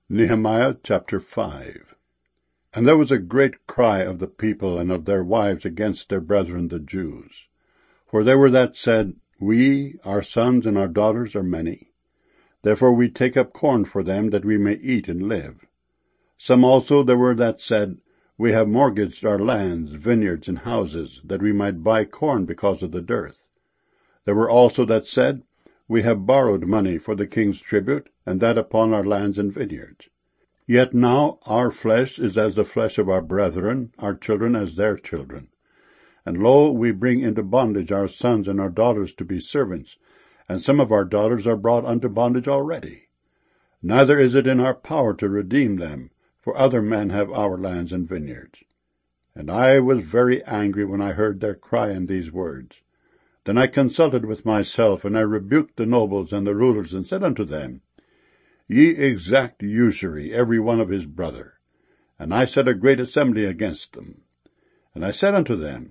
Nehemiah chapter 5. And there was a great cry of the people and of their wives against their brethren the Jews. For there were that said, We, our sons and our daughters are many. Therefore we take up corn for them, that we may eat and live. Some also there were that said, We have mortgaged our lands, vineyards, and houses, that we might buy corn because of the dearth. There were also that said, We have borrowed money for the king's tribute, and that upon our lands and vineyards. Yet now our flesh is as the flesh of our brethren, our children as their children. And lo, we bring into bondage our sons and our daughters to be servants, and some of our daughters are brought unto bondage already. Neither is it in our power to redeem them, for other men have our lands and vineyards. And I was very angry when I heard their cry in these words. Then I consulted with myself, and I rebuked the nobles and the rulers, and said unto them, Ye exact usury, every one of his brother. And I set a great assembly against them. And I said unto them,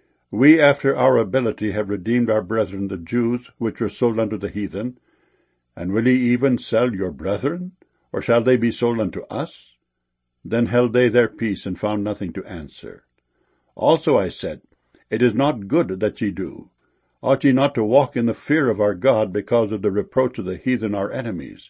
We after our ability have redeemed our brethren the Jews, which were sold unto the heathen. And will ye even sell your brethren? Or shall they be sold unto us? Then held they their peace, and found nothing to answer. Also I said, It is not good that ye do. Ought ye not to walk in the fear of our God, because of the reproach of the heathen our enemies?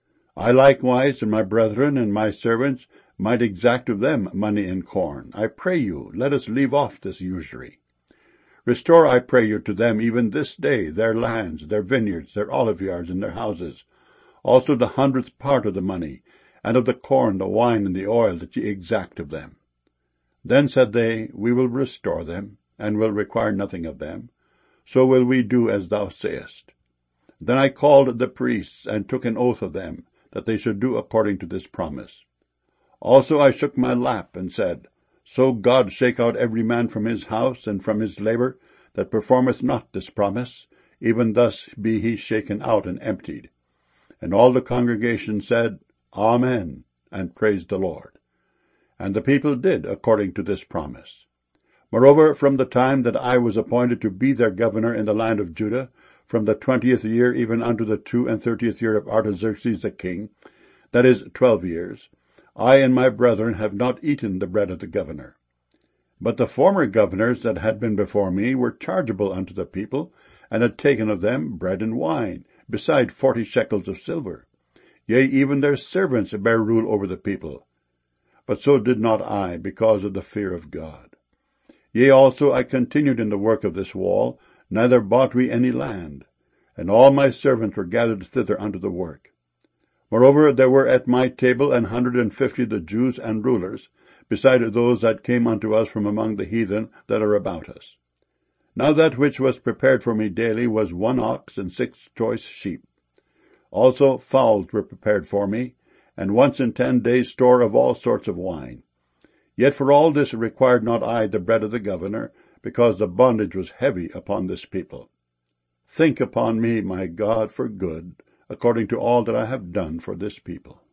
I likewise, and my brethren and my servants, might exact of them money and corn. I pray you, let us leave off this usury. Restore, I pray you, to them even this day their lands, their vineyards, their oliveyards, and their houses, also the 100th part of the money, and of the corn, the wine, and the oil that ye exact of them. Then said they, We will restore them, and will require nothing of them. So will we do as thou sayest. Then I called the priests, and took an oath of them, that they should do according to this promise. Also I shook my lap, and said, So God shake out every man from his house, and from his labor, that performeth not this promise, even thus be he shaken out and emptied. And all the congregation said, Amen, and praised the Lord. And the people did according to this promise. Moreover, from the time that I was appointed to be their governor in the land of Judah, from the 20th year even unto the 32nd year of Artaxerxes the king, that is 12 years, I and my brethren have not eaten the bread of the governor. But the former governors that had been before me were chargeable unto the people, and had taken of them bread and wine, beside 40 shekels of silver. Yea, even their servants bare rule over the people. But so did not I, because of the fear of God. Yea, also I continued in the work of this wall, neither bought we any land, and all my servants were gathered thither unto the work. Moreover, there were at my table 150 the Jews and rulers, beside those that came unto us from among the heathen that are about us. Now that which was prepared for me daily was 1 ox and 6 choice sheep. Also fowls were prepared for me, and once in 10 days store of all sorts of wine. Yet for all this required not I the bread of the governor, because the bondage was heavy upon this people. Think upon me, my God, for good, according to all that I have done for this people.